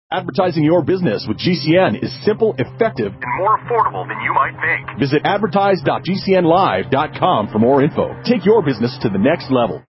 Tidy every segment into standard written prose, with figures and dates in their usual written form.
Advertising your business with GCN is simple, effective, and more affordable than you might think. Visit advertise.gcnlive.com for more info. Take your business to the next level.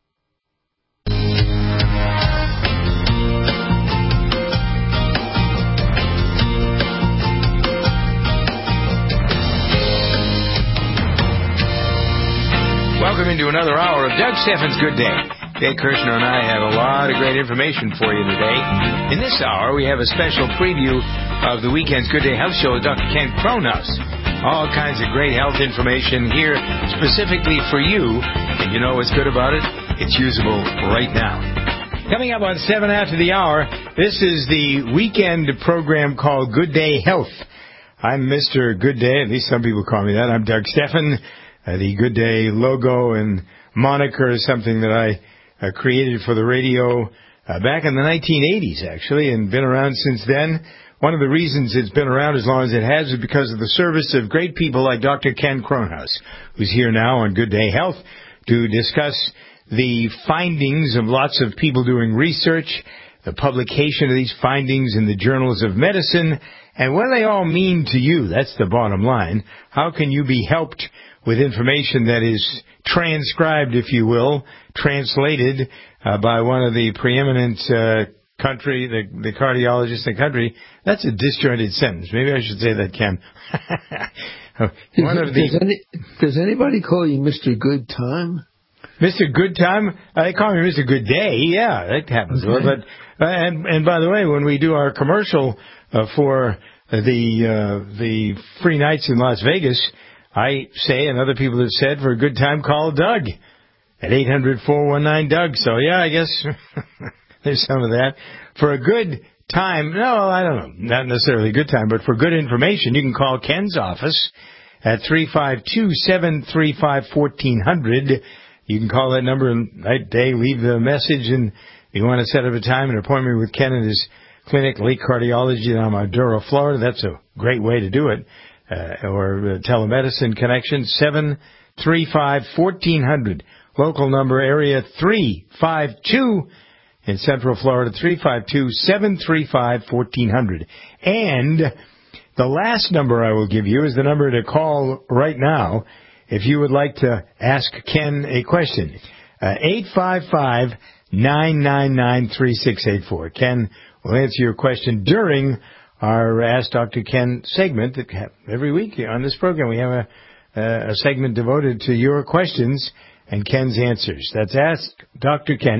Welcome into another hour of Doug Steffens' Good Day. Dave Kirshner and I have a lot of great information for you today. In this hour, we have a special preview of the weekend's Good Day Health Show with Dr. Ken Cronhaus. All kinds of great health information here specifically for you. And you know what's good about it? It's usable right now. Coming up on 7 after the hour, this is the weekend program called Good Day Health. I'm Mr. Good Day, at least some people call me that. I'm Doug Steffen. The Good Day logo and moniker is something that I created for the radio back in the 1980s, actually, and been around since then. One of the reasons it's been around as long as it has is because of the service of great people like Dr. Ken Cronhaus, who's here now on Good Day Health to discuss the findings of lots of people doing research, the publication of these findings in the journals of medicine, and what do they all mean to you? That's the bottom line. How can you be helped with information that is transcribed, if you will, translated by one of the preeminent the cardiologists in the country? That's a disjointed sentence. Maybe I should say that, Ken. Does anybody call you Mr. Good Time? Mr. Good Time? They call me Mr. Good Day. Yeah, that happens. Okay. But and by the way, when we do our commercial for the free nights in Las Vegas, I say, and other people have said, for a good time, call Doug at 800-419-DOUG. So, yeah, I guess there's some of that. For a good time, no, I don't know, not necessarily a good time, but for good information, you can call Ken's office at 352-735-1400. You can call that number night, day, leave the message, and if you want to set up a time, an appointment with Ken at his clinic, Lake Cardiology in Amaduro, Florida. That's a great way to do it. Or telemedicine connection, 735-1400. Local number, area 352 in Central Florida, 352-735-1400. And the last number I will give you is the number to call right now if you would like to ask Ken a question. 855-999-3684. Ken will answer your question during our Ask Dr. Ken segment. Every week on this program we have a segment devoted to your questions and Ken's answers. That's Ask Dr. Ken,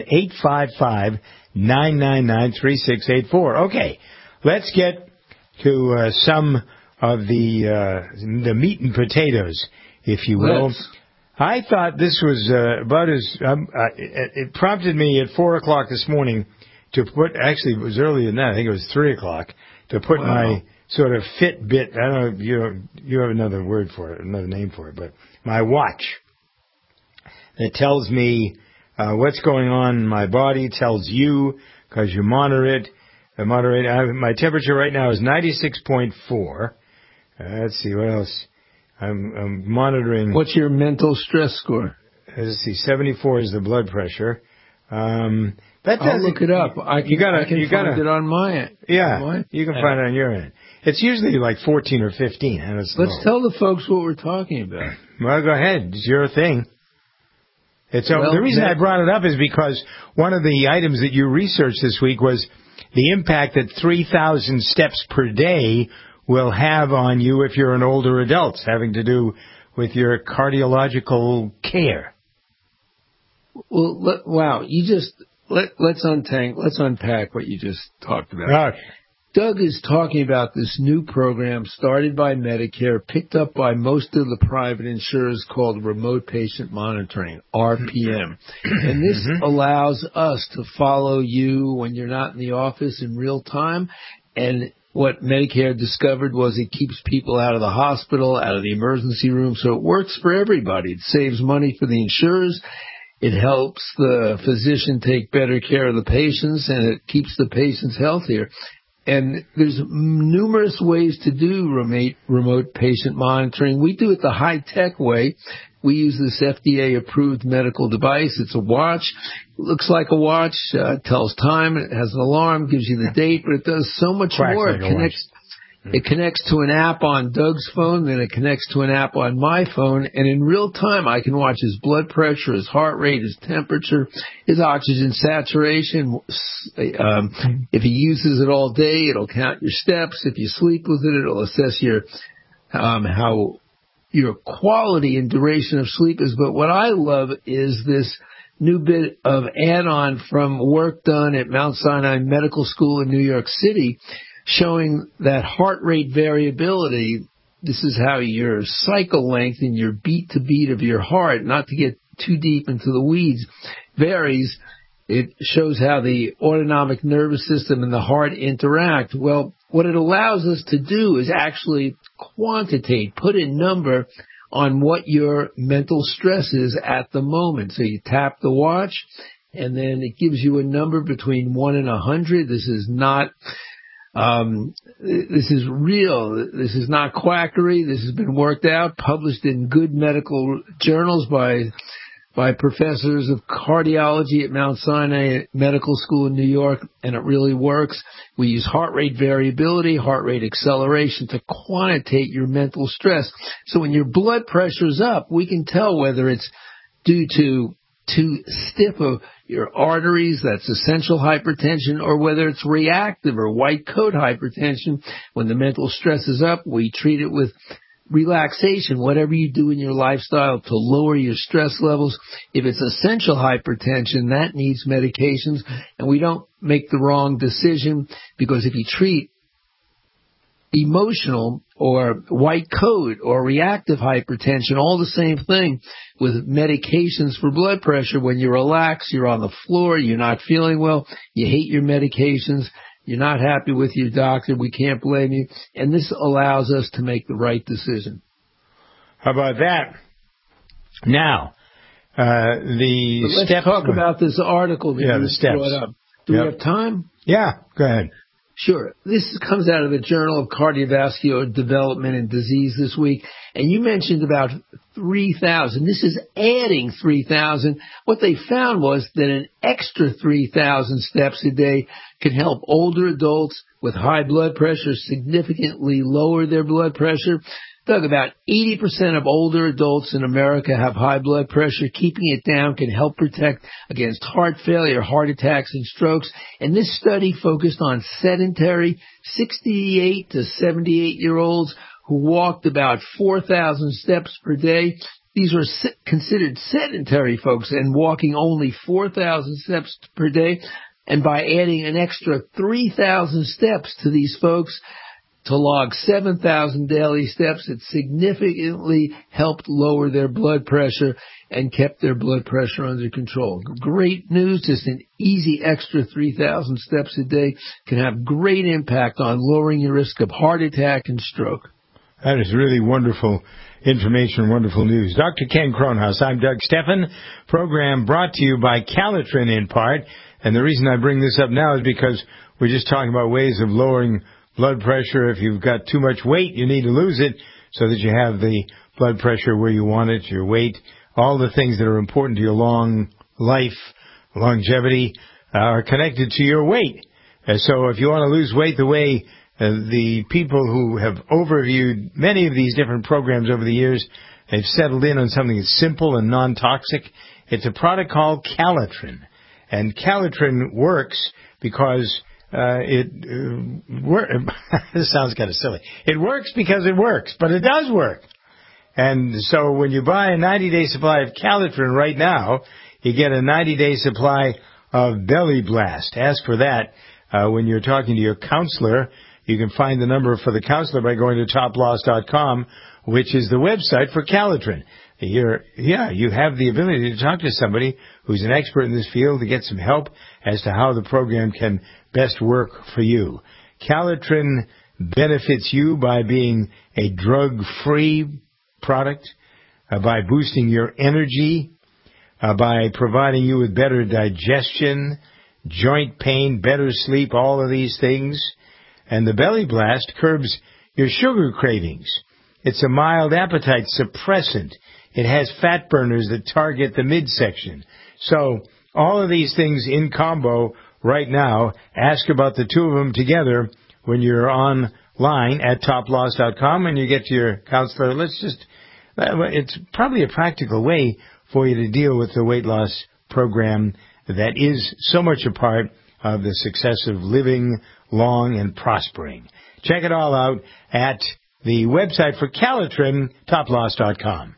855-999-3684. Okay, let's get to some of the meat and potatoes, if you will. I thought this was about as... it prompted me at 4 o'clock this morning to put... Actually, it was earlier than that. I think it was 3 o'clock. To put my sort of Fitbit, I don't know, you have another word for it, another name for it, but my watch that tells me what's going on in my body, tells you, because you monitor it. My temperature right now is 96.4. Let's see, what else? I'm monitoring. What's your mental stress score? Let's see, 74 is the blood pressure. I'll look it up. I can find it on my end. Yeah, you can find it on your end. It's usually like 14 or 15. And it's Let's tell the folks what we're talking about. Well, go ahead. It's your thing. The reason I brought it up is because one of the items that you researched this week was the impact that 3,000 steps per day will have on you if you're an older adult, having to do with your cardiological care. Well, wow, you just... Let's unpack what you just talked about. All right. Doug is talking about this new program started by Medicare, picked up by most of the private insurers, called Remote Patient Monitoring, RPM. And this allows us to follow you when you're not in the office in real time. And what Medicare discovered was it keeps people out of the hospital, out of the emergency room, so it works for everybody. It saves money for the insurers. It helps the physician take better care of the patients, and it keeps the patients healthier. And there's numerous ways to do remote patient monitoring. We do it the high-tech way. We use this FDA-approved medical device. It's a watch. It looks like a watch, tells time, it has an alarm, gives you the date, but it does so much more. It connects to an app on Doug's phone, then it connects to an app on my phone, and in real time I can watch his blood pressure, his heart rate, his temperature, his oxygen saturation. If he uses it all day, it'll count your steps. If you sleep with it, it'll assess your how your quality and duration of sleep is. But what I love is this new bit of add-on from work done at Mount Sinai Medical School in New York City, showing that heart rate variability. This is how your cycle length and your beat to beat of your heart, not to get too deep into the weeds, varies. It shows how the autonomic nervous system and the heart interact. Well, what it allows us to do is actually quantitate, put a number on what your mental stress is at the moment. So you tap the watch, and then it gives you a number between 1 and 100. This is not this is real. This is not quackery. This has been worked out, published in good medical journals by professors of cardiology at Mount Sinai Medical School in New York, and it really works. We use heart rate variability, heart rate acceleration to quantitate your mental stress. So when your blood pressure's up, we can tell whether it's due to too stiff of your arteries, that's essential hypertension, or whether it's reactive or white coat hypertension. When the mental stress is up, we treat it with relaxation, whatever you do in your lifestyle to lower your stress levels. If it's essential hypertension, that needs medications, and we don't make the wrong decision, because if you treat emotional or white coat or reactive hypertension, all the same thing with medications for blood pressure. When you relax, you're on the floor, you're not feeling well, you hate your medications, you're not happy with your doctor, we can't blame you, and this allows us to make the right decision. How about that? Now, let's talk about this article that you brought up. Do we have time? Yeah, go ahead. Sure. This comes out of the Journal of Cardiovascular Development and Disease this week, and you mentioned about 3,000. This is adding 3,000. What they found was that an extra 3,000 steps a day can help older adults with high blood pressure significantly lower their blood pressure. Doug, about 80% of older adults in America have high blood pressure. Keeping it down can help protect against heart failure, heart attacks, and strokes. And this study focused on sedentary 68 to 78-year-olds who walked about 4,000 steps per day. These were considered sedentary folks and walking only 4,000 steps per day. And by adding an extra 3,000 steps to these folks, to log 7,000 daily steps, it significantly helped lower their blood pressure and kept their blood pressure under control. Great news. Just an easy extra 3,000 steps a day can have great impact on lowering your risk of heart attack and stroke. That is really wonderful information, wonderful news. Dr. Ken Kronhaus, I'm Doug Stephan. Program brought to you by Calitrin in part. And the reason I bring this up now is because we're just talking about ways of lowering blood pressure. If you've got too much weight, you need to lose it so that you have the blood pressure where you want it, your weight, all the things that are important to your long life, longevity, are connected to your weight. So if you want to lose weight the way the people who have overviewed many of these different programs over the years, they've settled in on something that's simple and non-toxic. It's a product called Calitrin. And Calitrin works because this sounds kind of silly. It works because it works, but it does work. And so when you buy a 90-day supply of Calitrin right now, you get a 90-day supply of Belly Blast. Ask for that when you're talking to your counselor. You can find the number for the counselor by going to toploss.com, which is the website for Calitrin. You have the ability to talk to somebody who's an expert in this field to get some help as to how the program can best work for you. Calitrin benefits you by being a drug-free product, by boosting your energy, by providing you with better digestion, joint pain, better sleep, all of these things. And the Belly Blast curbs your sugar cravings. It's a mild appetite suppressant. It has fat burners that target the midsection. So all of these things in combo right now. Ask about the two of them together when you're online at toploss.com and you get to your counselor. It's probably a practical way for you to deal with the weight loss program that is so much a part of the success of living long and prospering. Check it all out at the website for Calitrin, toploss.com.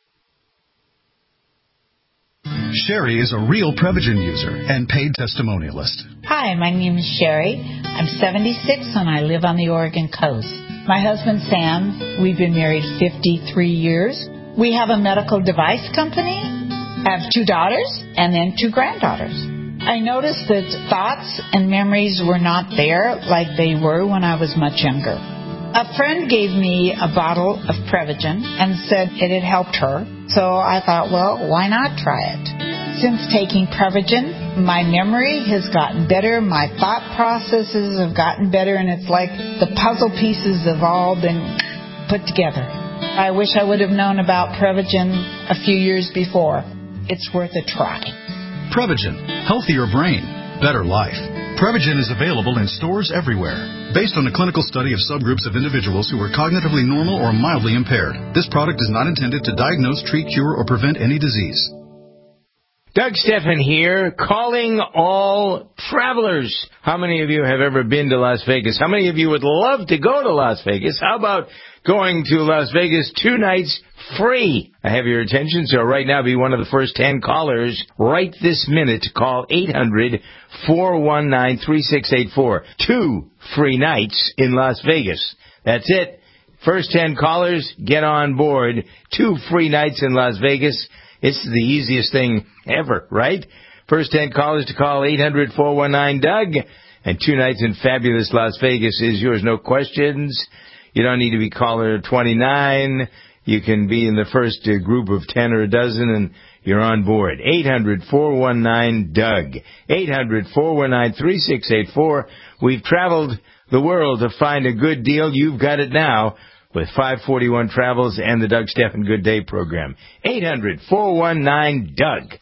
Sherry is a real Prevagen user and paid testimonialist. Hi, my name is Sherry. I'm 76 and I live on the Oregon coast. My husband, Sam, we've been married 53 years. We have a medical device company. I have 2 daughters and then 2 granddaughters. I noticed that thoughts and memories were not there like they were when I was much younger. A friend gave me a bottle of Prevagen and said it had helped her. So I thought, well, why not try it? Since taking Prevagen, my memory has gotten better, my thought processes have gotten better, and it's like the puzzle pieces have all been put together. I wish I would have known about Prevagen a few years before. It's worth a try. Prevagen, healthier brain, better life. Prevagen is available in stores everywhere. Based on a clinical study of subgroups of individuals who were cognitively normal or mildly impaired, this product is not intended to diagnose, treat, cure, or prevent any disease. Doug Stephan here, calling all travelers. How many of you have ever been to Las Vegas? How many of you would love to go to Las Vegas? How about going to Las Vegas 2 nights free? I have your attention, so right now be one of the first 10 callers right this minute to call 800-419-3684. 2 free nights in Las Vegas. That's it. First 10 callers, get on board. 2 free nights in Las Vegas. It's the easiest thing ever, right? First 10 callers to call 800-419-DOUG. And 2 nights in fabulous Las Vegas is yours. No questions. You don't need to be caller 29. You can be in the first group of 10 or a dozen, and you're on board. 800-419-DOUG. 800-419-3684. We've traveled the world to find a good deal. You've got it now with 541 Travels and the Doug Stephan Good Day program. 800-419-DOUG.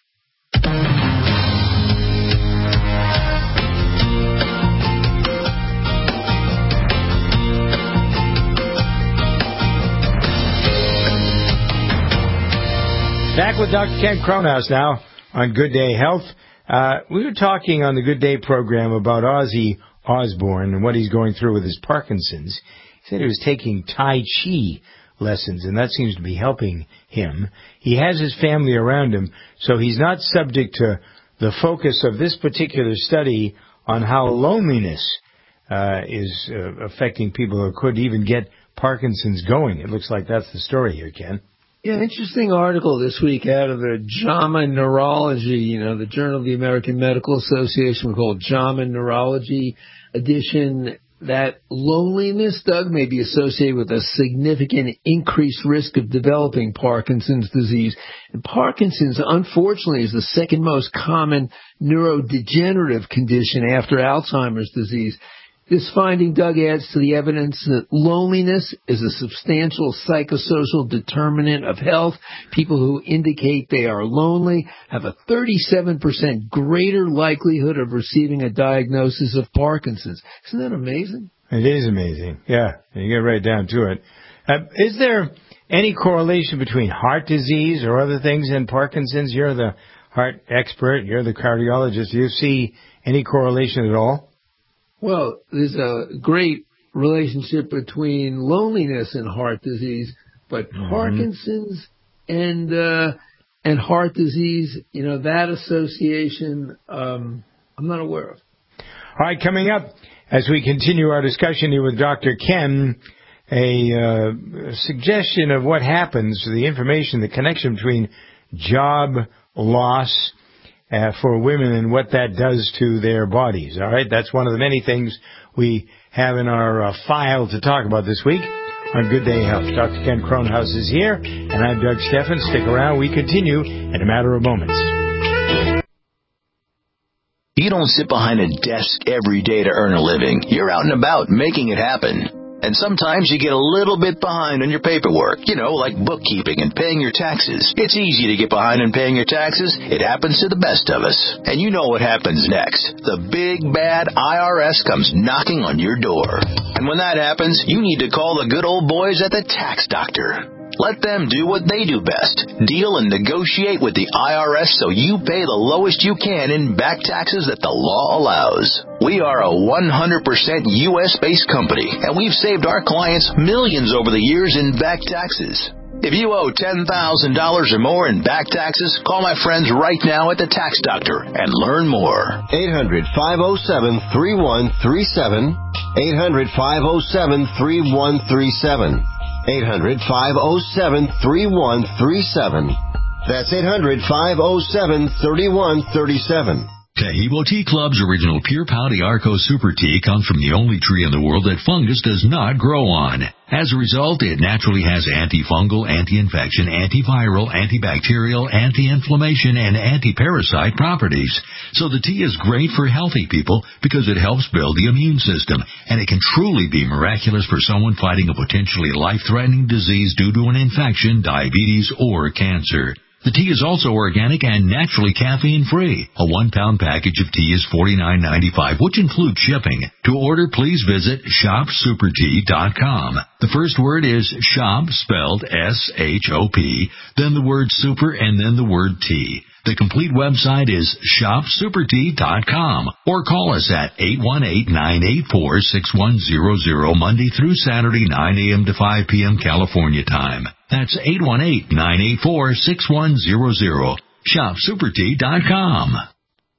Back with Dr. Ken Kronhaus now on Good Day Health. We were talking on the Good Day program about Ozzy Osbourne and what he's going through with his Parkinson's. He said he was taking Tai Chi lessons, and that seems to be helping him. He has his family around him, so he's not subject to the focus of this particular study on how loneliness is affecting people who could even get Parkinson's going. It looks like that's the story here, Ken. Yeah, interesting article this week out of the JAMA Neurology, the Journal of the American Medical Association, called JAMA Neurology edition, that loneliness, Doug, may be associated with a significant increased risk of developing Parkinson's disease. And Parkinson's, unfortunately, is the second most common neurodegenerative condition after Alzheimer's disease. This finding, Doug, adds to the evidence that loneliness is a substantial psychosocial determinant of health. People who indicate they are lonely have a 37% greater likelihood of receiving a diagnosis of Parkinson's. Isn't that amazing? It is amazing. Yeah, you get right down to it. Is there any correlation between heart disease or other things and Parkinson's? You're the heart expert. You're the cardiologist. Do you see any correlation at all? Well, there's a great relationship between loneliness and heart disease, but Parkinson's and heart disease, that association, I'm not aware of. All right, coming up, as we continue our discussion here with Dr. Ken, a suggestion of what happens, the information, the connection between job loss for women and what that does to their bodies. All right, that's one of the many things we have in our file to talk about this week on Good Day Health. Dr. Ken Kronhaus is here, and I'm Doug Stephan. Stick around. We continue in a matter of moments. You don't sit behind a desk every day to earn a living. You're out and about making it happen. And sometimes you get a little bit behind on your paperwork, like bookkeeping and paying your taxes. It's easy to get behind on paying your taxes. It happens to the best of us. And you know what happens next. The big, bad IRS comes knocking on your door. And when that happens, you need to call the good old boys at the Tax Doctor. Let them do what they do best. Deal and negotiate with the IRS so you pay the lowest you can in back taxes that the law allows. We are a 100% U.S.-based company, and we've saved our clients millions over the years in back taxes. If you owe $10,000 or more in back taxes, call my friends right now at the Tax Doctor and learn more. 800-507-3137. 800-507-3137. 800-507-3137. That's 800-507-3137. Taheebo Tea Club's original Pure Pouty Arco Super Tea comes from the only tree in the world that fungus does not grow on. As a result, it naturally has antifungal, anti-infection, antiviral, antibacterial, anti-inflammation, and anti-parasite properties. So the tea is great for healthy people because it helps build the immune system, and it can truly be miraculous for someone fighting a potentially life-threatening disease due to an infection, diabetes, or cancer. The tea is also organic and naturally caffeine-free. A 1-pound package of tea is $49.95, which includes shipping. To order, please visit shopsupertea.com. The first word is shop, spelled S-H-O-P, then the word super, and then the word tea. The complete website is shopsupertea.com, or call us at 818-984-6100 Monday through Saturday, 9 a.m. to 5 p.m. California time. That's 818-984-6100. shopsupertea.com.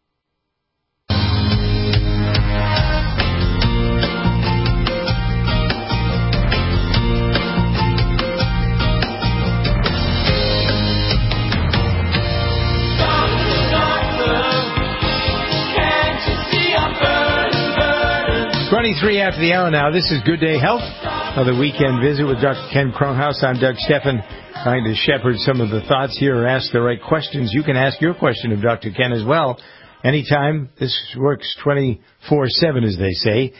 Three after the hour now. This is Good Day Health, the weekend visit with Dr. Ken Kronghaus. I'm Doug Steffen, trying to shepherd some of the thoughts here or ask the right questions. You can ask your question of Dr. Ken as well. Anytime. This works 24/7, as they say.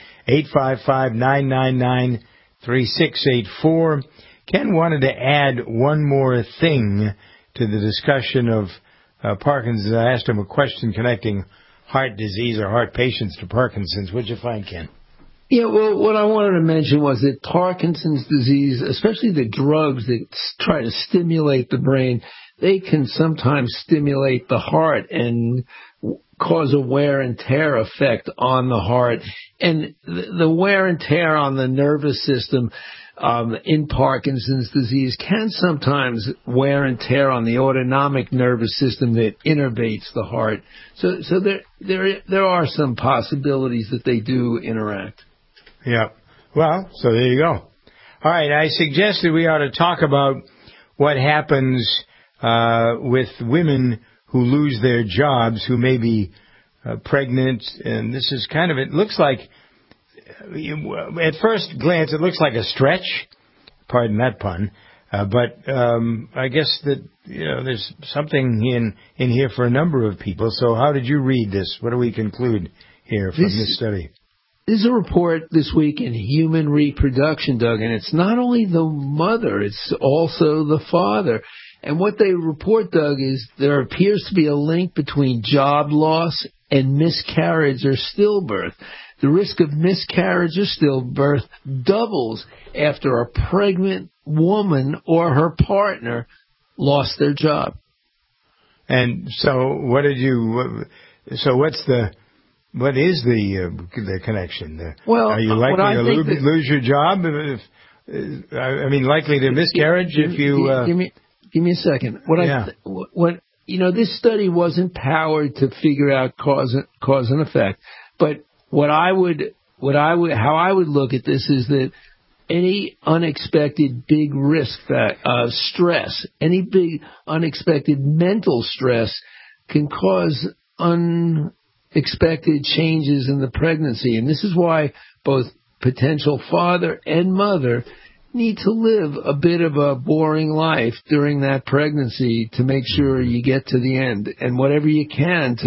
855-999-3684. Ken wanted to add one more thing to the discussion of Parkinson's. I asked him a question connecting heart disease or heart patients to Parkinson's. What'd you find, Ken? Yeah, well, what I wanted to mention was that Parkinson's disease, especially the drugs that try to stimulate the brain, they can sometimes stimulate the heart and cause a wear and tear effect on the heart. And the wear and tear on the nervous system in Parkinson's disease can sometimes wear and tear on the autonomic nervous system that innervates the heart. So there are some possibilities that they do interact. Yeah. Well, so there you go. All right. I suggested we ought to talk about what happens with women who lose their jobs, who may be pregnant. And this is kind of, it looks like, at first glance, it looks like a stretch. Pardon that pun. But I guess that, there's something in here for a number of people. So how did you read this? What do we conclude here from this study? There's a report this week in Human Reproduction, Doug, and it's not only the mother, it's also the father. And what they report, Doug, is there appears to be a link between job loss and miscarriage or stillbirth. The risk of miscarriage or stillbirth doubles after a pregnant woman or her partner lost their job. And so what is the connection? Are you likely to lose your job? Likely to miscarriage if you... Give me a second. This study wasn't powered to figure out cause and effect, but how I would look at this is that any unexpected big risk stress, any big unexpected mental stress can cause unexpected changes in the pregnancy. And this is why both potential father and mother need to live a bit of a boring life during that pregnancy to make sure you get to the end, and whatever you can to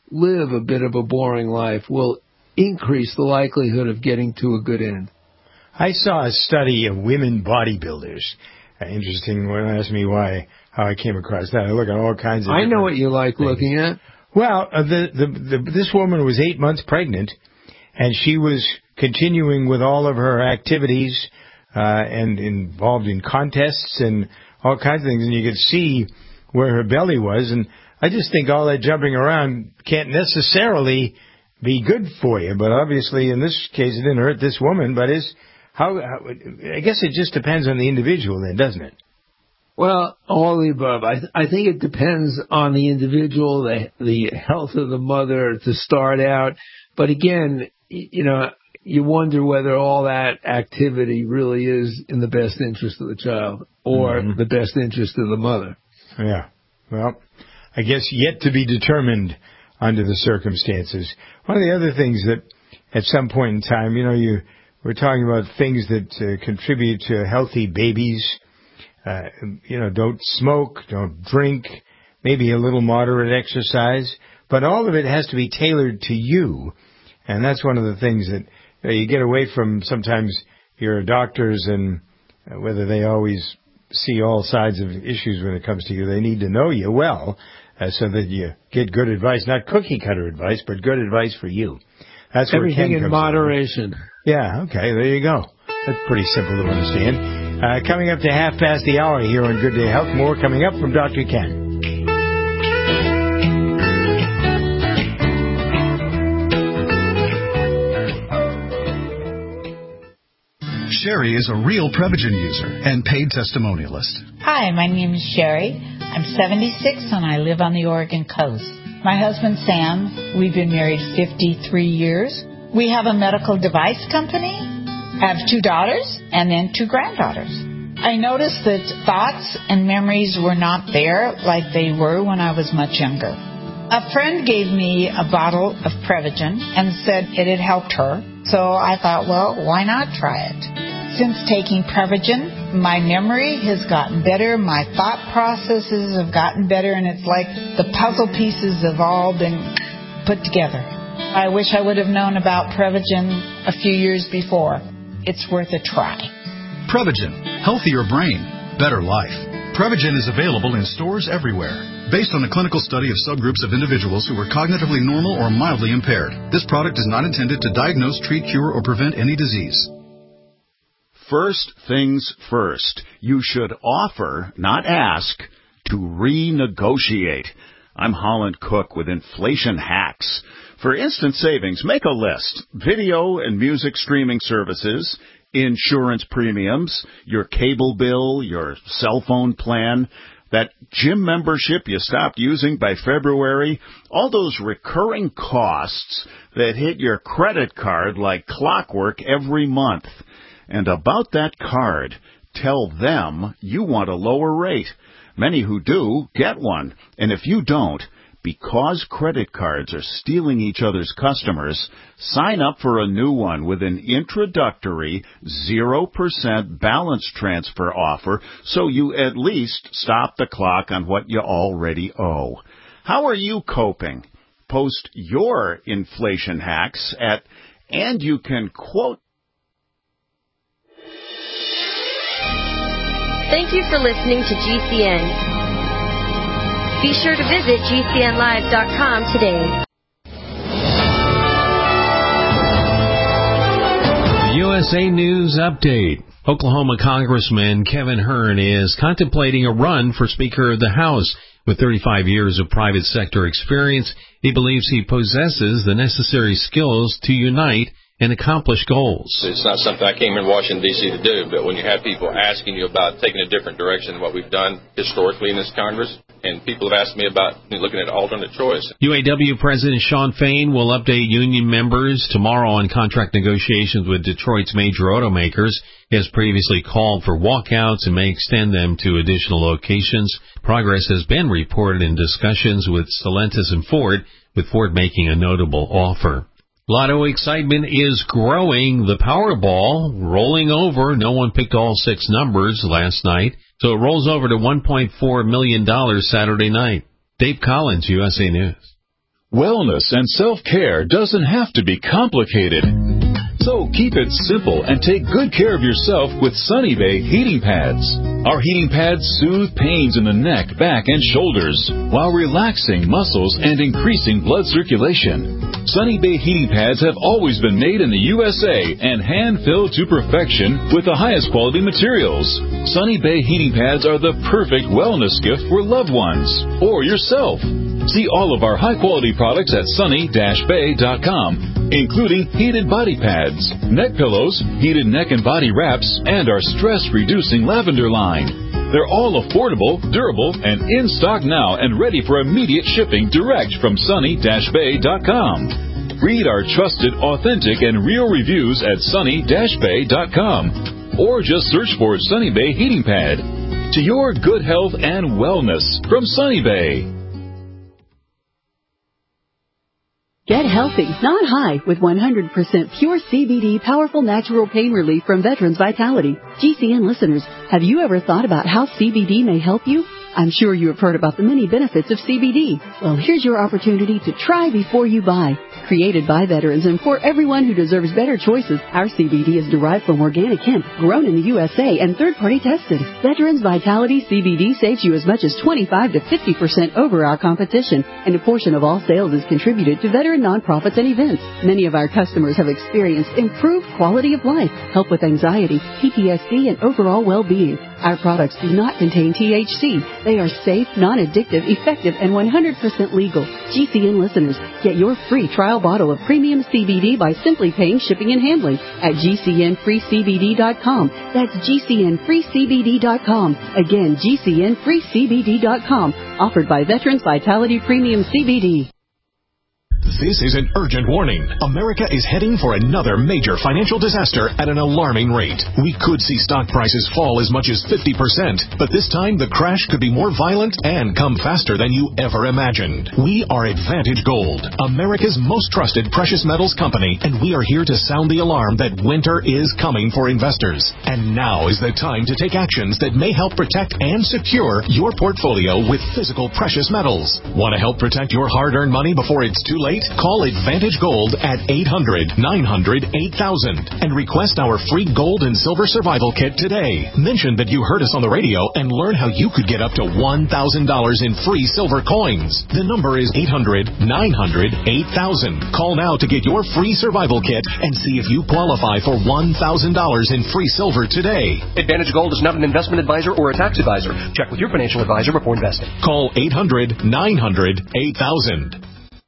live a bit of a boring life will increase the likelihood of getting to a good end. I saw a study of women bodybuilders. Interesting. When asked me how I came across that, I look at all kinds of. I know what you like things. Looking at. Well, this woman was 8 months pregnant, and she was continuing with all of her activities and involved in contests and all kinds of things, and you could see where her belly was. And I just think all that jumping around can't necessarily be good for you. But obviously, in this case, it didn't hurt this woman. But I guess it just depends on the individual then, doesn't it? Well, all the above. I think it depends on the individual, the health of the mother to start out. But again, you wonder whether all that activity really is in the best interest of the child or the best interest of the mother. Yeah. Well, I guess yet to be determined under the circumstances. One of the other things that at some point in time, we're talking about things that contribute to healthy babies. Don't smoke, don't drink, maybe a little moderate exercise, but all of it has to be tailored to you. And that's one of the things that you get away from sometimes your doctors, and whether they always see all sides of issues when it comes to you. They need to know you well so that you get good advice, not cookie-cutter advice, but good advice for you. That's where everything Ken in moderation. Yeah, okay, there you go. That's pretty simple to understand. Coming up to 1:30 here on Good Day Health. More coming up from Dr. Ken. Sherry is a real Prevagen user and paid testimonialist. Hi, my name is Sherry. I'm 76 and I live on the Oregon coast. My husband Sam, we've been married 53 years. We have a medical device company. I have 2 daughters and then 2 granddaughters. I noticed that thoughts and memories were not there like they were when I was much younger. A friend gave me a bottle of Prevagen and said it had helped her, so I thought, well, why not try it? Since taking Prevagen, my memory has gotten better, my thought processes have gotten better, and it's like the puzzle pieces have all been put together. I wish I would have known about Prevagen a few years before. It's worth a try. Prevagen. Healthier brain. Better life. Prevagen is available in stores everywhere. Based on a clinical study of subgroups of individuals who were cognitively normal or mildly impaired, this product is not intended to diagnose, treat, cure, or prevent any disease. First things first. You should offer, not ask, to renegotiate. I'm Holland Cook with Inflation Hacks. For instant savings, make a list. Video and music streaming services, insurance premiums, your cable bill, your cell phone plan, that gym membership you stopped using by February, all those recurring costs that hit your credit card like clockwork every month. And about that card, tell them you want a lower rate. Many who do get one. And if you don't, because credit cards are stealing each other's customers, sign up for a new one with an introductory 0% balance transfer offer so you at least stop the clock on what you already owe. How are you coping? Post your inflation hacks at, and you can quote. Thank you for listening to GCN. Be sure to visit GCNlive.com today. USA News Update. Oklahoma Congressman Kevin Hern is contemplating a run for Speaker of the House. With 35 years of private sector experience, he believes he possesses the necessary skills to unite and accomplish goals. It's not something I came in Washington, D.C. to do, but when you have people asking you about taking a different direction than what we've done historically in this Congress, and people have asked me about looking at alternate choice. UAW President Shawn Fain will update union members tomorrow on contract negotiations with Detroit's major automakers. He has previously called for walkouts and may extend them to additional locations. Progress has been reported in discussions with Stellantis and Ford, with Ford making a notable offer. Lotto excitement is growing. The Powerball rolling over. No one picked all 6 numbers last night, so it rolls over to $1.4 million Saturday night. Dave Collins, USA News. Wellness and self-care doesn't have to be complicated. So keep it simple and take good care of yourself with Sunny Bay heating pads. Our heating pads soothe pains in the neck, back, and shoulders while relaxing muscles and increasing blood circulation. Sunny Bay heating pads have always been made in the USA and hand-filled to perfection with the highest quality materials. Sunny Bay heating pads are the perfect wellness gift for loved ones or yourself. See all of our high-quality products at sunny-bay.com, including heated body pads, neck pillows, heated neck and body wraps, and our stress-reducing lavender line. They're all affordable, durable, and in stock now and ready for immediate shipping direct from sunny-bay.com. Read our trusted, authentic, and real reviews at sunny-bay.com, or just search for Sunny Bay Heating Pad. To your good health and wellness from Sunny Bay. Get healthy, not high, with 100% pure CBD powerful natural pain relief from Veterans Vitality. GCN listeners, have you ever thought about how CBD may help you? I'm sure you have heard about the many benefits of CBD. Well, here's your opportunity to try before you buy. Created by veterans and for everyone who deserves better choices, our CBD is derived from organic hemp, grown in the USA and third-party tested. Veterans Vitality CBD saves you as much as 25 to 50% over our competition, and a portion of all sales is contributed to veteran nonprofits and events. Many of our customers have experienced improved quality of life, help with anxiety, PTSD, and overall well-being. Our products do not contain THC. They are safe, non-addictive, effective, and 100% legal. GCN listeners, get your free trial bottle of premium CBD by simply paying shipping and handling at GCNFreeCBD.com. That's GCNFreeCBD.com. Again, GCNFreeCBD.com. Offered by Veterans Vitality Premium CBD. This is an urgent warning. America is heading for another major financial disaster at an alarming rate. We could see stock prices fall as much as 50%, but this time the crash could be more violent and come faster than you ever imagined. We are Advantage Gold, America's most trusted precious metals company, and we are here to sound the alarm that winter is coming for investors. And now is the time to take actions that may help protect and secure your portfolio with physical precious metals. Want to help protect your hard-earned money before it's too late? Call Advantage Gold at 800-900-8000 and request our free gold and silver survival kit today. Mention that you heard us on the radio and learn how you could get up to $1,000 in free silver coins. The number is 800-900-8000. Call now to get your free survival kit and see if you qualify for $1,000 in free silver today. Advantage Gold is not an investment advisor or a tax advisor. Check with your financial advisor before investing. Call 800-900-8000.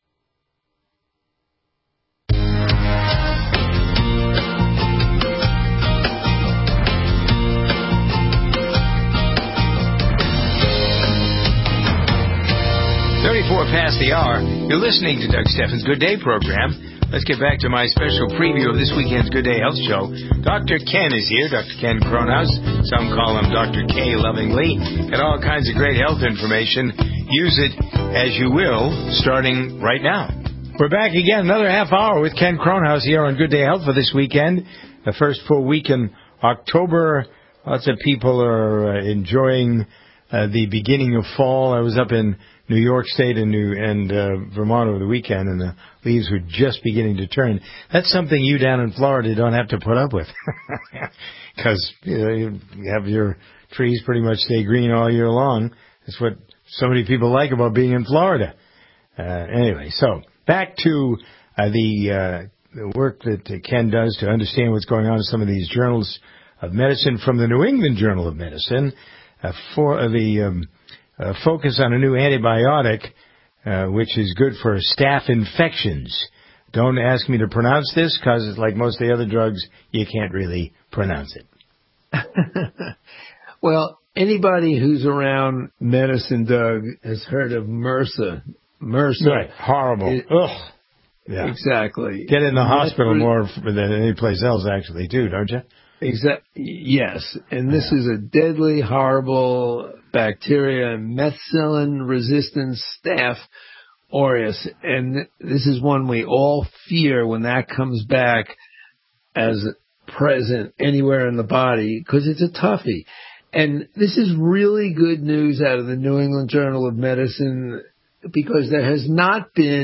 34 past the hour. You're listening to Doug Steffens' Good Day program. Let's get back to my special preview of this weekend's Good Day Health Show. Dr. Ken is here, Dr. Ken Kronhaus. Some call him Dr. K lovingly. Got all kinds of great health information. Use it as you will, starting right now. We're back again, another half hour with Ken Kronhaus here on Good Day Health for this weekend. The first full week in October. Lots of people are enjoying the beginning of fall. I was up in New York State and Vermont over the weekend, and the leaves were just beginning to turn. That's something you down in Florida don't have to put up with, because you have your trees pretty much stay green all year long. That's what so many people like about being in Florida. Anyway, so back to the work that Ken does to understand what's going on in some of these journals of medicine. From the New England Journal of Medicine, for the focus on a new antibiotic, which is good for staph infections. Don't ask me to pronounce this, because it's like most of the other drugs, you can't really pronounce it. Well, anybody who's around medicine, Doug, has heard of MRSA. MRSA. Right. Horrible. Ugh. Yeah. Exactly. Get in the hospital more than any place else, actually, too, don't you? Yes, and this is a deadly, horrible bacteria, methicillin-resistant Staph aureus, and this is one we all fear when that comes back as present anywhere in the body, because it's a toughie. And this is really good news out of the New England Journal of Medicine, because there has not been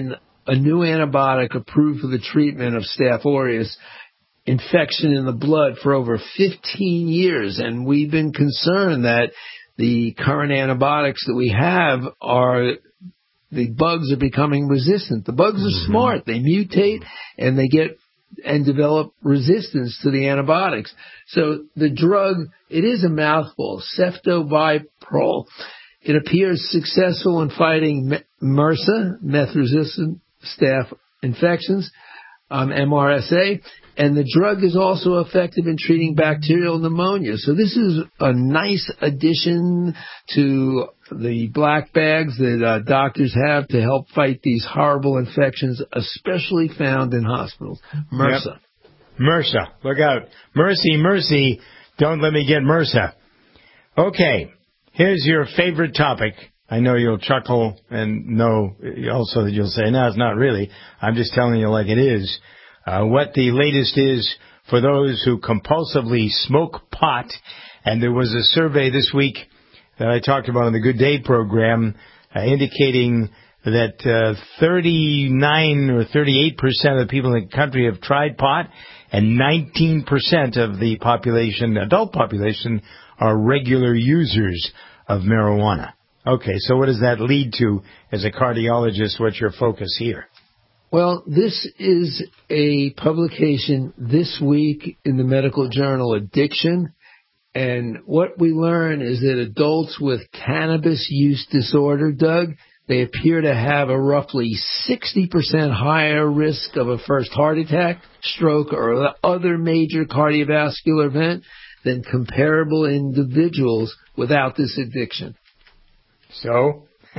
a new antibiotic approved for the treatment of Staph aureus infection in the blood for over 15 years. And we've been concerned that the current antibiotics that we have the bugs are becoming resistant. The bugs are smart. They mutate and they develop resistance to the antibiotics. So the drug, it is a mouthful, ceftobiprole. It appears successful in fighting MRSA, meth-resistant staph infections, MRSA, and the drug is also effective in treating bacterial pneumonia. So this is a nice addition to the black bags that doctors have to help fight these horrible infections, especially found in hospitals. MRSA. Yep. MRSA. Look out. Mercy. Don't let me get MRSA. Okay. Here's your favorite topic. I know you'll chuckle and know also that you'll say, no, it's not really. I'm just telling you like it is. What the latest is for those who compulsively smoke pot. And there was a survey this week that I talked about on the Good Day program indicating that 39 or 38% of the people in the country have tried pot, and 19% of the population, adult population, are regular users of marijuana. Okay, so what does that lead to as a cardiologist? What's your focus here? Well, this is a publication this week in the medical journal Addiction. And what we learn is that adults with cannabis use disorder, Doug, they appear to have a roughly 60% higher risk of a first heart attack, stroke, or other major cardiovascular event than comparable individuals without this addiction. So,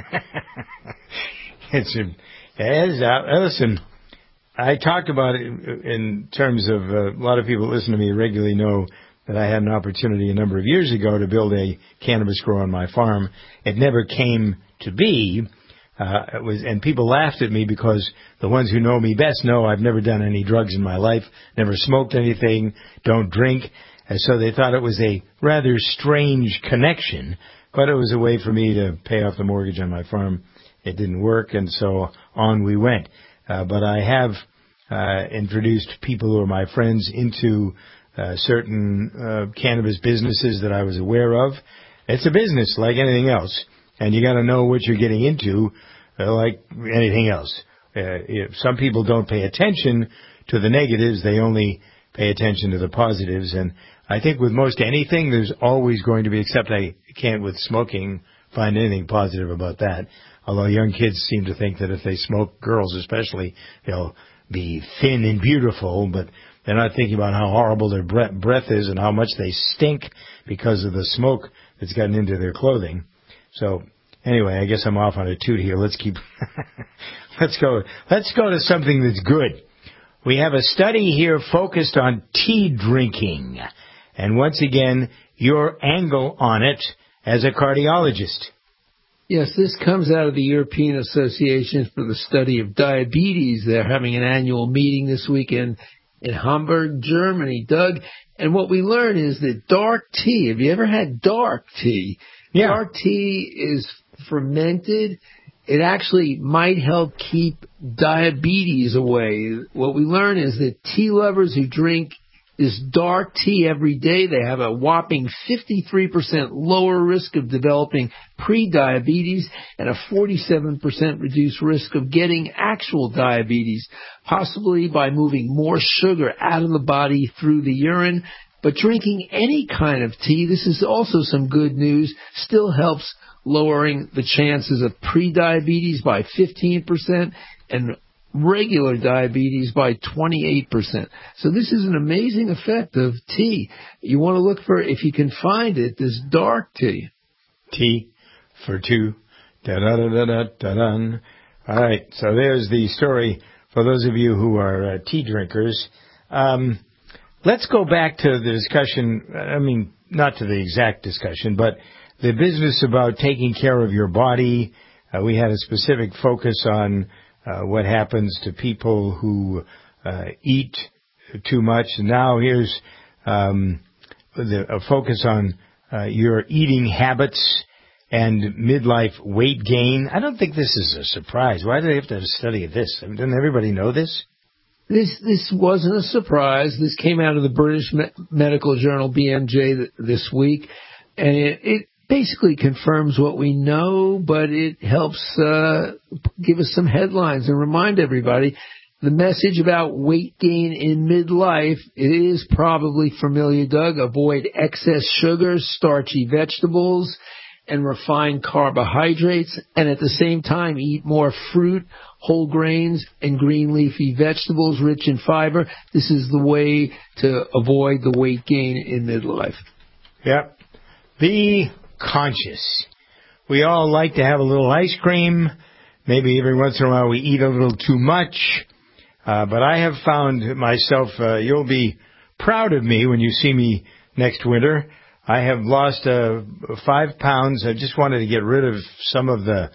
listen, I talked about it in terms of a lot of people that listen to me regularly know that I had an opportunity a number of years ago to build a cannabis grow on my farm. It never came to be. And people laughed at me because the ones who know me best know I've never done any drugs in my life, never smoked anything, don't drink. And so they thought it was a rather strange connection, but it was a way for me to pay off the mortgage on my farm. It didn't work, and so on we went. But I have introduced people who are my friends into certain cannabis businesses that I was aware of. It's a business like anything else, and you got to know what you're getting into like anything else. Some people don't pay attention to the negatives. They only pay attention to the positives, and I think with most anything, there's always going to be, except I can't with smoking find anything positive about that. Although young kids seem to think that if they smoke, girls especially, they'll be thin and beautiful, but they're not thinking about how horrible their breath is and how much they stink because of the smoke that's gotten into their clothing. So anyway, I guess I'm off on a toot here. Let's go to something that's good. We have a study here focused on tea drinking. And once again, your angle on it as a cardiologist. Yes, this comes out of the European Association for the Study of Diabetes. They're having an annual meeting this weekend in Hamburg, Germany, Doug. And what we learn is that dark tea, have you ever had dark tea? Yeah. Dark tea is fermented. It actually might help keep diabetes away. What we learn is that tea lovers who drink this dark tea every day, they have a whopping 53% lower risk of developing pre-diabetes and a 47% reduced risk of getting actual diabetes, possibly by moving more sugar out of the body through the urine. But drinking any kind of tea, this is also some good news, still helps lowering the chances of pre-diabetes by 15% and regular diabetes by 28%. So this is an amazing effect of tea. You want to look for, if you can find it, this dark tea. Tea for two. Da-da-da-da-da-da-dun. All right, so there's the story for those of you who are tea drinkers. Let's go back to the discussion, I mean, not to the exact discussion, but the business about taking care of your body. We had a specific focus on what happens to people who eat too much. Now here's a focus on your eating habits and midlife weight gain. I don't think this is a surprise. Why do they have to study this? I mean, doesn't everybody know this? This wasn't a surprise. This came out of the British Medical Journal, BMJ, this week, and it basically confirms what we know, but it helps give us some headlines and remind everybody the message about weight gain in midlife. It is probably familiar, Doug. Avoid excess sugars, starchy vegetables, and refined carbohydrates, and at the same time eat more fruit, whole grains, and green leafy vegetables rich in fiber. This is the way to avoid the weight gain in midlife. Yep. Be conscious. We all like to have a little ice cream. Maybe every once in a while we eat a little too much. But I have found myself, you'll be proud of me when you see me next winter. I have lost 5 pounds. I just wanted to get rid of some of the,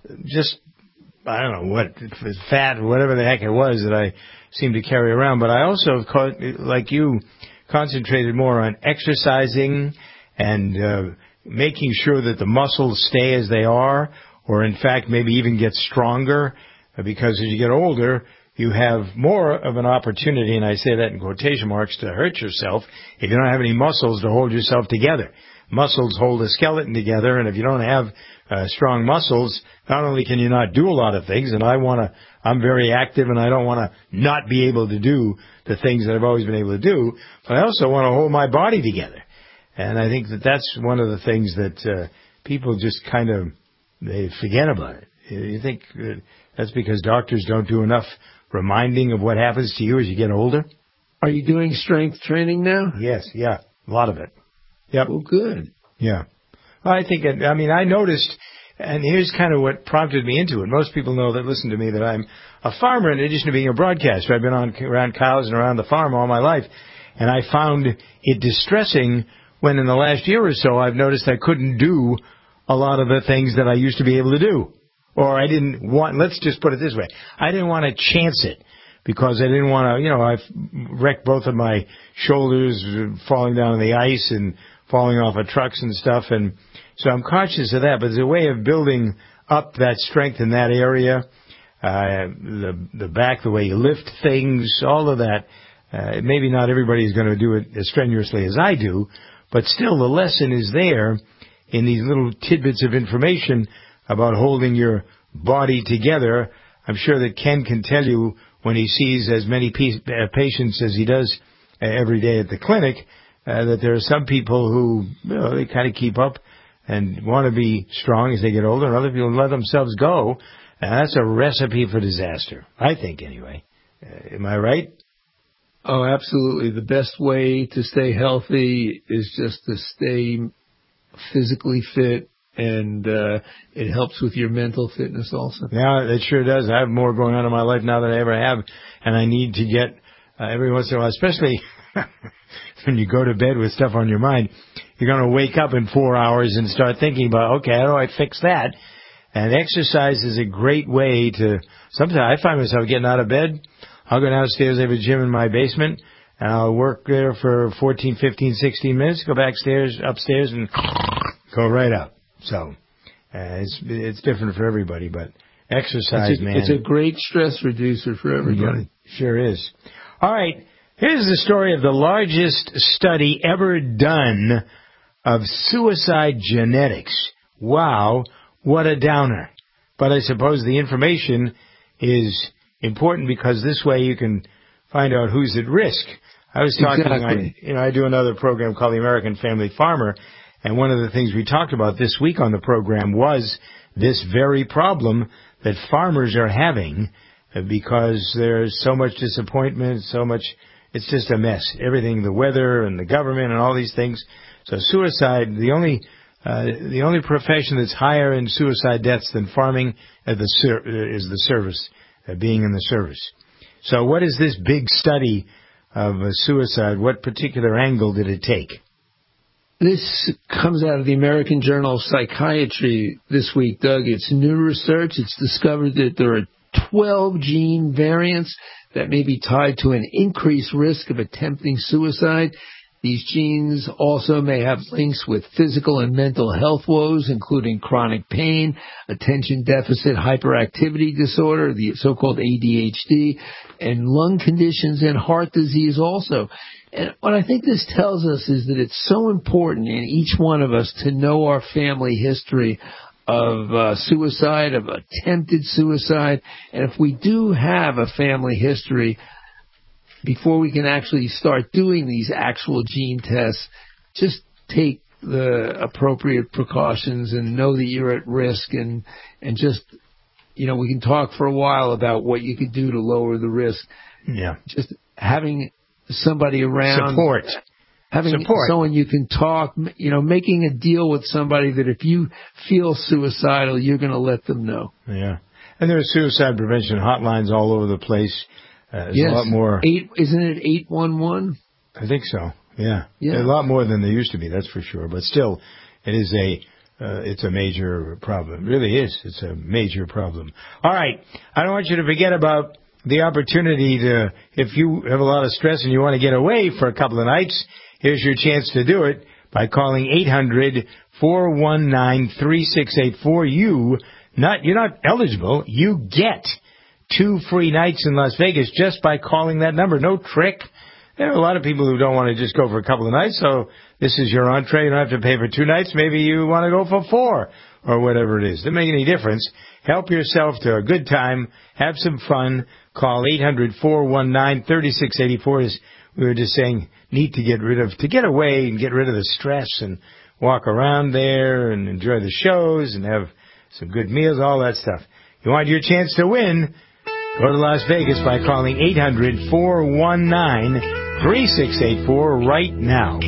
I don't know what, fat or whatever the heck it was that I seem to carry around. But I also, like you, concentrated more on exercising and making sure that the muscles stay as they are, or in fact maybe even get stronger, because as you get older, you have more of an opportunity, and I say that in quotation marks, to hurt yourself if you don't have any muscles to hold yourself together. Muscles hold a skeleton together, and if you don't have strong muscles, not only can you not do a lot of things, and I'm very active, and I don't want to not be able to do the things that I've always been able to do, but I also want to hold my body together. And I think that that's one of the things that people just kind of, they forget about it. You think that's because doctors don't do enough reminding of what happens to you as you get older? Are you doing strength training now? Yes, yeah, a lot of it. Yep. Well, good. Yeah. Well, I noticed, and here's kind of what prompted me into it. Most people know that listen to me that I'm a farmer in addition to being a broadcaster. I've been around cows and around the farm all my life, and I found it distressing when in the last year or so I've noticed I couldn't do a lot of the things that I used to be able to do. Or I didn't want, let's just put it this way, I didn't want to chance it because I didn't want to, I've wrecked both of my shoulders falling down on the ice and falling off of trucks and stuff, and so I'm conscious of that, but there's a way of building up that strength in that area, the back, the way you lift things, all of that. Maybe not everybody's going to do it as strenuously as I do, but still the lesson is there in these little tidbits of information about holding your body together. I'm sure that Ken can tell you when he sees as many patients as he does every day at the clinic, that there are some people who, they kind of keep up and want to be strong as they get older, and other people let themselves go. And that's a recipe for disaster, I think, anyway. Am I right? Oh, absolutely. The best way to stay healthy is just to stay physically fit, and it helps with your mental fitness also. Yeah, it sure does. I have more going on in my life now than I ever have, and I need to get every once in a while, especially when you go to bed with stuff on your mind, you're going to wake up in 4 hours and start thinking about, okay, how do I fix that? And exercise is a great way to, sometimes I find myself getting out of bed, I'll go downstairs, I have a gym in my basement, and I'll work there for 14, 15, 16 minutes, go upstairs, and go right up. So, it's different for everybody, but exercise, man. It's a great stress reducer for everybody. Sure is. All right, here's the story of the largest study ever done of suicide genetics. Wow, what a downer. But I suppose the information is important because this way you can find out who's at risk. I was talking, exactly. I do another program called The American Family Farmer, and one of the things we talked about this week on the program was this very problem that farmers are having because there's so much disappointment, it's just a mess. Everything, the weather and the government and all these things. So suicide, the only profession that's higher in suicide deaths than farming is the service, being in the service. So what is this big study of suicide? What particular angle did it take? This comes out of the American Journal of Psychiatry this week, Doug. It's new research. It's discovered that there are 12 gene variants that may be tied to an increased risk of attempting suicide. These genes also may have links with physical and mental health woes, including chronic pain, attention deficit hyperactivity disorder, the so-called ADHD, and lung conditions and heart disease also. And what I think this tells us is that it's so important in each one of us to know our family history of suicide, of attempted suicide. And if we do have a family history, before we can actually start doing these actual gene tests, just take the appropriate precautions and know that you're at risk, and just, we can talk for a while about what you could do to lower the risk. Yeah. Just having somebody around. Having someone you can talk, making a deal with somebody that if you feel suicidal, you're going to let them know. Yeah. And there are suicide prevention hotlines all over the place. There's yes. a lot more. Isn't it 811? I think so. Yeah. A lot more than there used to be, that's for sure. But still, it is it's a major problem. It really is. It's a major problem. All right. I don't want you to forget about the opportunity to, if you have a lot of stress and you want to get away for a couple of nights, here's your chance to do it by calling 800-419-3684. You're not eligible. You get 2 free nights in Las Vegas just by calling that number. No trick. There are a lot of people who don't want to just go for a couple of nights, so this is your entree. You don't have to pay for 2 nights. Maybe you want to go for 4 or whatever it is. Doesn't make any difference. Help yourself to a good time. Have some fun. Call 800-419-3684. As we were just saying, need to get away and get rid of the stress and walk around there and enjoy the shows and have some good meals, all that stuff. You want your chance to win? Go to Las Vegas by calling 800-419-3684 right now.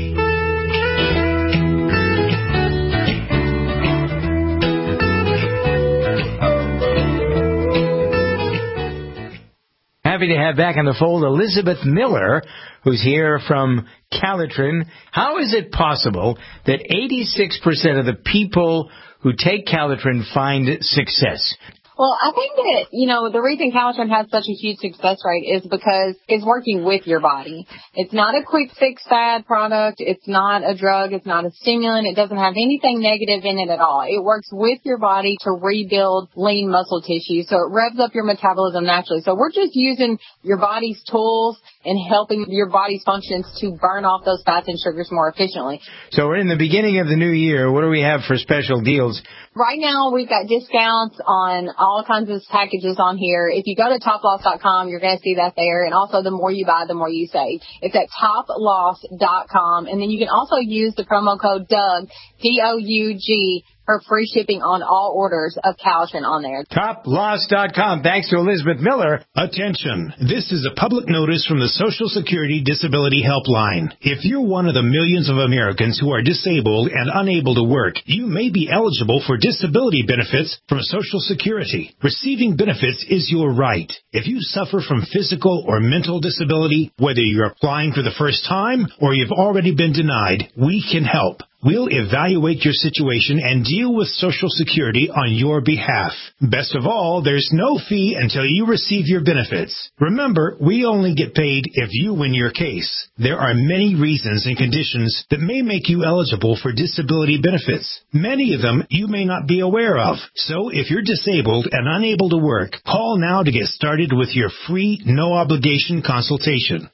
Happy to have back on the fold Elizabeth Miller, who's here from Calitrin. How is it possible that 86% of the people who take Calitrin find success? Well, I think that, the reason Calitrin has such a huge success rate is because it's working with your body. It's not a quick fix fad product. It's not a drug. It's not a stimulant. It doesn't have anything negative in it at all. It works with your body to rebuild lean muscle tissue, so it revs up your metabolism naturally. So we're just using your body's tools and helping your body's functions to burn off those fats and sugars more efficiently. So we're in the beginning of the new year. What do we have for special deals? Right now, we've got discounts on all kinds of packages on here. If you go to toploss.com, you're going to see that there. And also, the more you buy, the more you save. It's at toploss.com. And then you can also use the promo code DOUG, D-O-U-G, for free shipping on all orders of Calitrin on there. Toploss.com. Thanks to Elizabeth Miller. Attention. This is a public notice from the Social Security Disability Helpline. If you're one of the millions of Americans who are disabled and unable to work, you may be eligible for disability benefits from Social Security. Receiving benefits is your right. If you suffer from physical or mental disability, whether you're applying for the first time or you've already been denied, we can help. We'll evaluate your situation and deal with Social Security on your behalf. Best of all, there's no fee until you receive your benefits. Remember, we only get paid if you win your case. There are many reasons and conditions that may make you eligible for disability benefits. Many of them you may not be aware of. So if you're disabled and unable to work, call now to get started with your free, no-obligation consultation.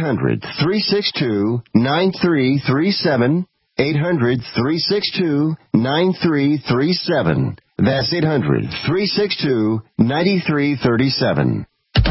800-362-9337. 800-362-9337. That's 800-362-9337.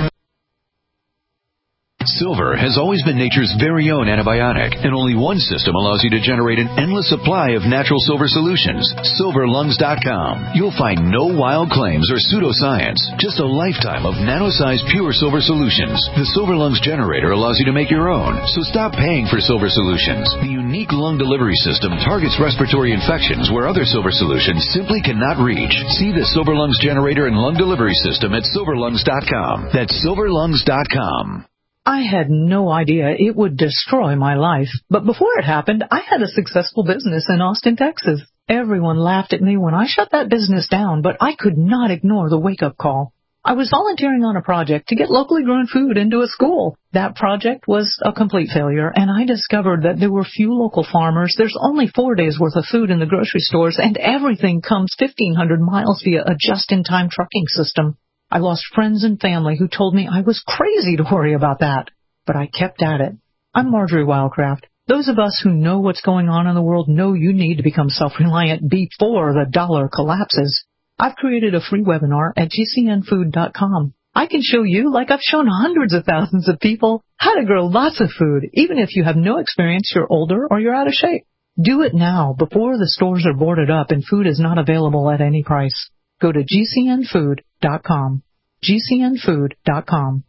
Silver has always been nature's very own antibiotic, and only one system allows you to generate an endless supply of natural silver solutions. SilverLungs.com. You'll find no wild claims or pseudoscience, just a lifetime of nano-sized pure silver solutions. The Silver Lungs generator allows you to make your own, so stop paying for silver solutions. The unique lung delivery system targets respiratory infections where other silver solutions simply cannot reach. See the Silver Lungs generator and lung delivery system at SilverLungs.com. That's SilverLungs.com. I had no idea it would destroy my life. But before it happened, I had a successful business in Austin, Texas. Everyone laughed at me when I shut that business down, but I could not ignore the wake-up call. I was volunteering on a project to get locally grown food into a school. That project was a complete failure, and I discovered that there were few local farmers. There's only 4 days' worth of food in the grocery stores, and everything comes 1,500 miles via a just-in-time trucking system. I lost friends and family who told me I was crazy to worry about that, but I kept at it. I'm Marjorie Wildcraft. Those of us who know what's going on in the world know you need to become self-reliant before the dollar collapses. I've created a free webinar at gcnfood.com. I can show you, like I've shown hundreds of thousands of people, how to grow lots of food, even if you have no experience, you're older, or you're out of shape. Do it now, before the stores are boarded up and food is not available at any price. Go to gcnfood.com. gcnfood.com.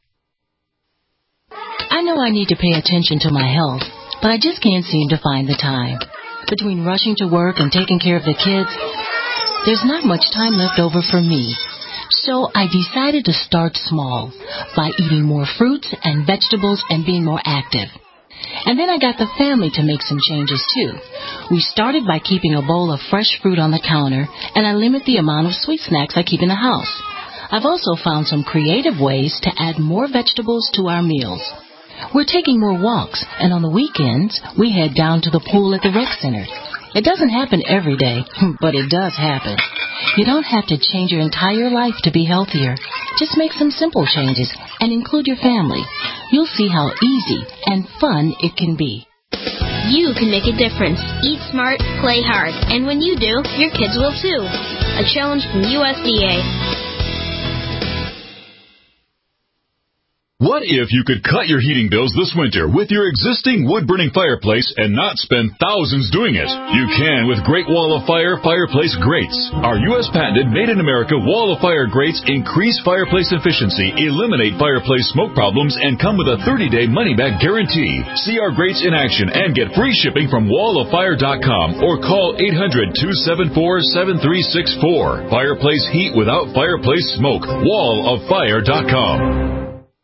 I know I need to pay attention to my health, but I just can't seem to find the time. Between rushing to work and taking care of the kids, there's not much time left over for me. So I decided to start small by eating more fruits and vegetables and being more active. And then I got the family to make some changes too. We started by keeping a bowl of fresh fruit on the counter, and I limit the amount of sweet snacks I keep in the house. I've also found some creative ways to add more vegetables to our meals. We're taking more walks, and on the weekends, we head down to the pool at the rec center. It doesn't happen every day, but it does happen. You don't have to change your entire life to be healthier. Just make some simple changes and include your family. You'll see how easy and fun it can be. You can make a difference. Eat smart, play hard. And when you do, your kids will too. A challenge from USDA. What if you could cut your heating bills this winter with your existing wood-burning fireplace and not spend thousands doing it? You can with Great Wall of Fire fireplace grates. Our U.S. patented made-in-America Wall of Fire grates increase fireplace efficiency, eliminate fireplace smoke problems, and come with a 30-day money-back guarantee. See our grates in action and get free shipping from walloffire.com or call 800-274-7364. Fireplace heat without fireplace smoke. walloffire.com.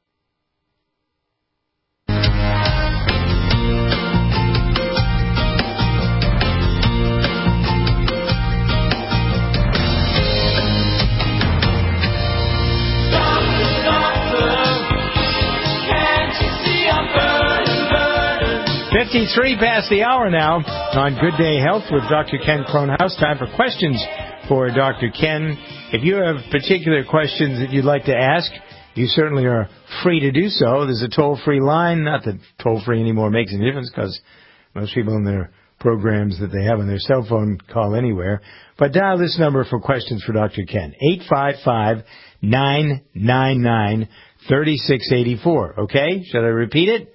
.53 past the hour now on Good Day Health with Dr. Ken Cronhaus. Time for questions for Dr. Ken. If you have particular questions that you'd like to ask, you certainly are free to do so. There's a toll-free line. Not that toll-free anymore makes any difference because most people in their programs that they have on their cell phone call anywhere. But dial this number for questions for Dr. Ken, 855-999-3684. Okay? Should I repeat it?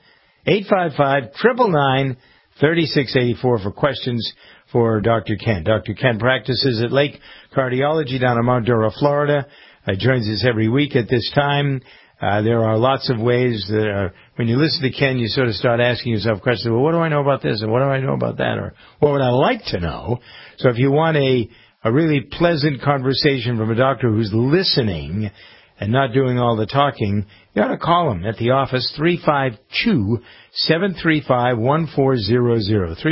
855-999-3684 for questions for Dr. Ken. Dr. Ken practices at Lake Cardiology down in Mount Dora, Florida. Joins us every week at this time. There are lots of ways that when you listen to Ken, you sort of start asking yourself questions. Well, what do I know about this? And what do I know about that? Or what would I like to know? So if you want a really pleasant conversation from a doctor who's listening and not doing all the talking, you ought to call him at the office, 352-735-1400,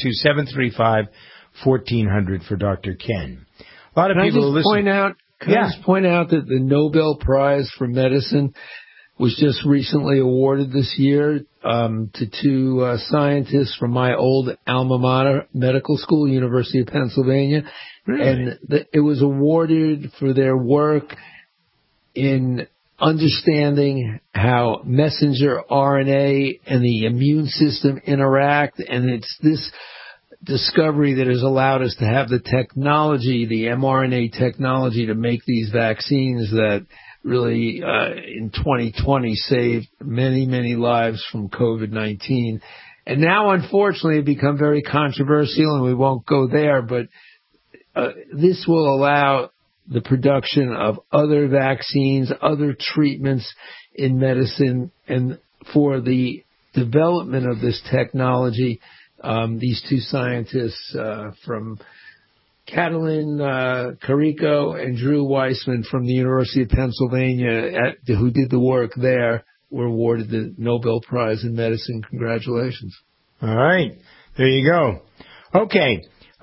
352-735-1400 for Dr. Ken. A lot of people listen. Can I just point out that the Nobel Prize for Medicine was just recently awarded this year to two scientists from my old alma mater, medical school, University of Pennsylvania. Really? And it was awarded for their work in understanding how messenger RNA and the immune system interact, and it's this discovery that has allowed us to have the technology, the mRNA technology, to make these vaccines that really in 2020 saved many, many lives from COVID-19. And now, unfortunately, it's become very controversial, and we won't go there, but this will allow the production of other vaccines, other treatments in medicine, and for the development of this technology, these two scientists from Catalin Carrico and Drew Weissman from the University of Pennsylvania, who did the work there, were awarded the Nobel Prize in Medicine. Congratulations. All right. There you go. Okay.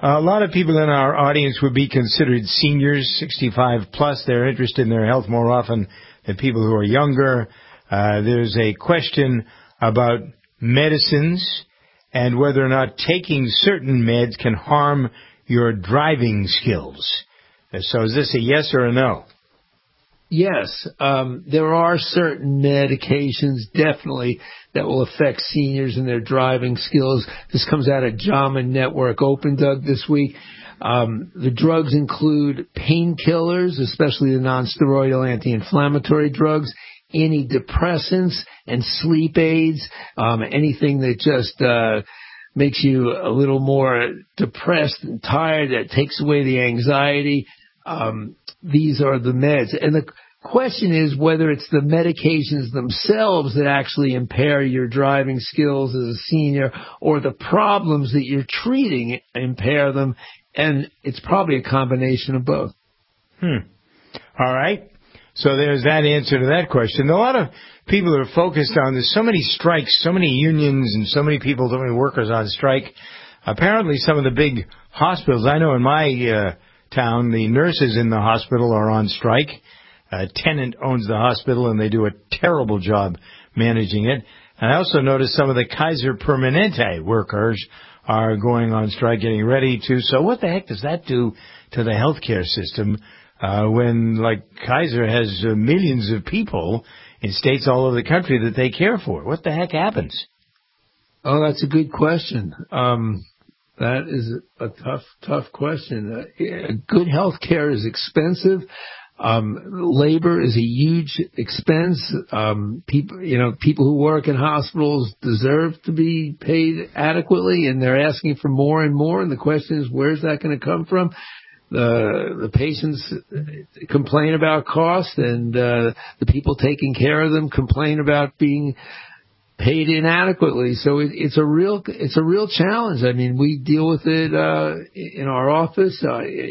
A lot of people in our audience would be considered seniors, 65 plus. They're interested in their health more often than people who are younger. There's a question about medicines and whether or not taking certain meds can harm your driving skills. So is this a yes or a no? Yes, there are certain medications definitely that will affect seniors and their driving skills. This comes out of JAMA Network Open, Doug, this week. The drugs include painkillers, especially the non-steroidal anti-inflammatory drugs, antidepressants, and sleep aids, anything that just makes you a little more depressed and tired, that takes away the anxiety. These are the meds. And the question is whether it's the medications themselves that actually impair your driving skills as a senior or the problems that you're treating impair them. And it's probably a combination of both. All right. So there's that answer to that question. A lot of people are focused on, there's so many strikes, so many unions, and so many people, so many workers on strike. Apparently some of the big hospitals, I know in my town, the nurses in the hospital are on strike. A tenant owns the hospital, and they do a terrible job managing it. And I also noticed some of the Kaiser Permanente workers are going on strike, getting ready to. So what the heck does that do to the healthcare system when, like, Kaiser has millions of people in states all over the country that they care for? What the heck happens? Oh, that's a good question. That is a tough question. Good health care is expensive. Labor is a huge expense. People who work in hospitals deserve to be paid adequately, and they're asking for more and more. And the question is, where's that going to come from? The patients complain about cost, and the people taking care of them complain about being paid inadequately. So it's a real challenge. I mean, we deal with it in our office.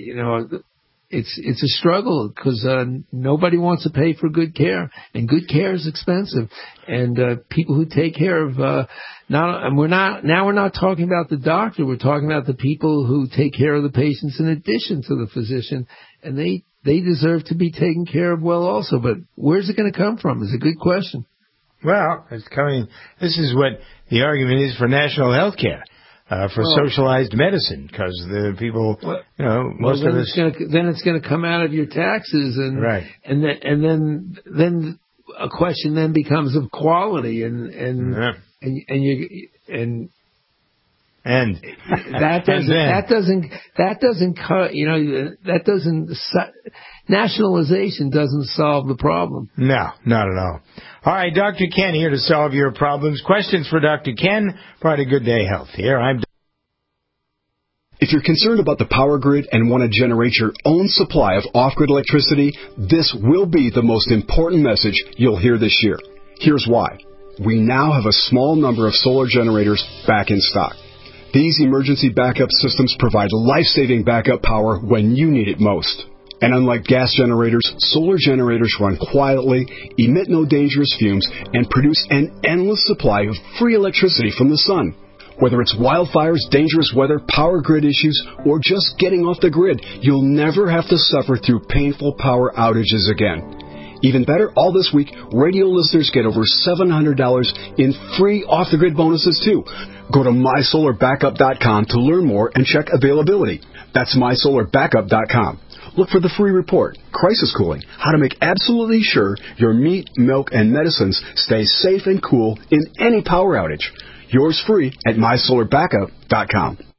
It's a struggle because nobody wants to pay for good care, and good care is expensive. And people who take care of we're not talking about the doctor. We're talking about the people who take care of the patients in addition to the physician, and they deserve to be taken care of well also. But where's it going to come from? Is a good question. Well, it's coming. This is what the argument is for national health care. For socialized medicine, because the people, most of us. Then it's going to come out of your taxes, and right, and then a question then becomes of quality, and that doesn't nationalization doesn't solve the problem. No, not at all. All right, Dr. Ken here to solve your problems. Questions for Dr. Ken, part of Good Day Health here. If you're concerned about the power grid and want to generate your own supply of off-grid electricity, this will be the most important message you'll hear this year. Here's why. We now have a small number of solar generators back in stock. These emergency backup systems provide life-saving backup power when you need it most. And unlike gas generators, solar generators run quietly, emit no dangerous fumes, and produce an endless supply of free electricity from the sun. Whether it's wildfires, dangerous weather, power grid issues, or just getting off the grid, you'll never have to suffer through painful power outages again. Even better, all this week, radio listeners get over $700 in free off-the-grid bonuses, too. Go to mysolarbackup.com to learn more and check availability. That's mysolarbackup.com. Look for the free report, Crisis Cooling, how to make absolutely sure your meat, milk, and medicines stay safe and cool in any power outage. Yours free at mysolarbackup.com.